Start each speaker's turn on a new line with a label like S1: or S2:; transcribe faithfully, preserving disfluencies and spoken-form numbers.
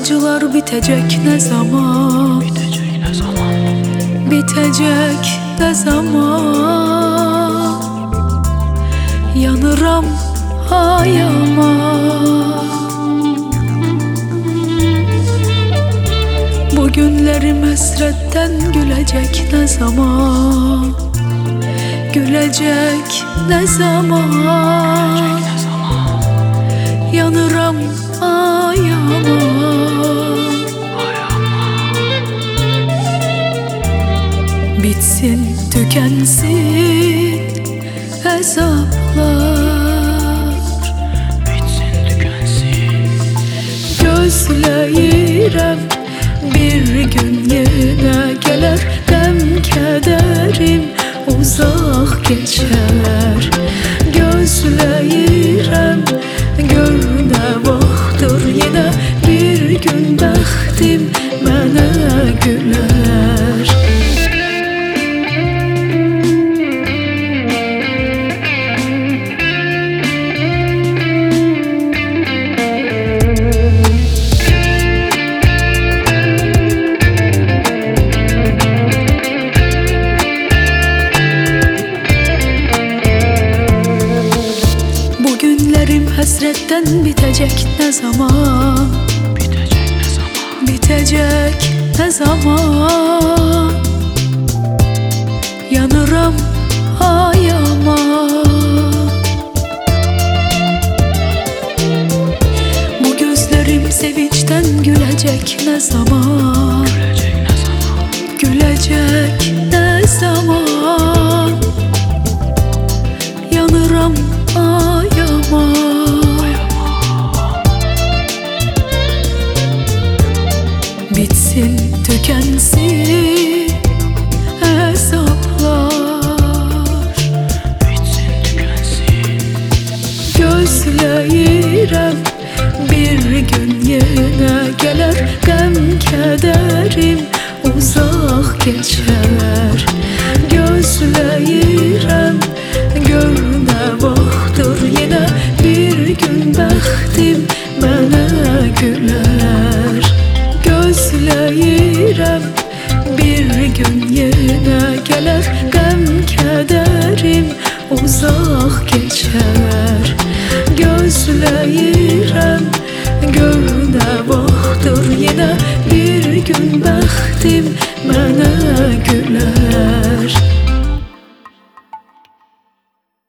S1: acılar bitecek ne zaman?
S2: Bitecek ne zaman?
S1: Bitecek ne zaman? Yanıram hayama. Bu günlerim hasretten gülecek ne zaman? Gülecek ne zaman? Yanıram ayama. Bitsin tükensin hesaplar.
S2: Bitsin tükensin.
S1: Gözleyirem bir gün yine gelir, gəm kederim uzak geçer. Gözleyirem gör ne vaxtdır yine bir gün bəxtim mənə gülər. Hasretten bitecek ne zaman?
S2: Bitecek ne zaman?
S1: Bitecek ne zaman? Yanıram hayama. Bu gözlerim sevinçten gülecek ne zaman?
S2: Gülecek ne zaman?
S1: Gülecek ne zaman? Yanıram hayama. Bitsin tükensin hesaplar.
S2: Bitsin tükensin.
S1: Gözleyirem bir gün yine gelir, gəm kederim uzak geçer. Gözleyirem gör ne vaxtdır yine bir gün bəxtim mənə gülər. Gözleyirem bir gün yine gelir, gəm kederim uzak geçer. Gözleyirem gör ne vaxtdır yine bir gün bəxtim mənə gülər.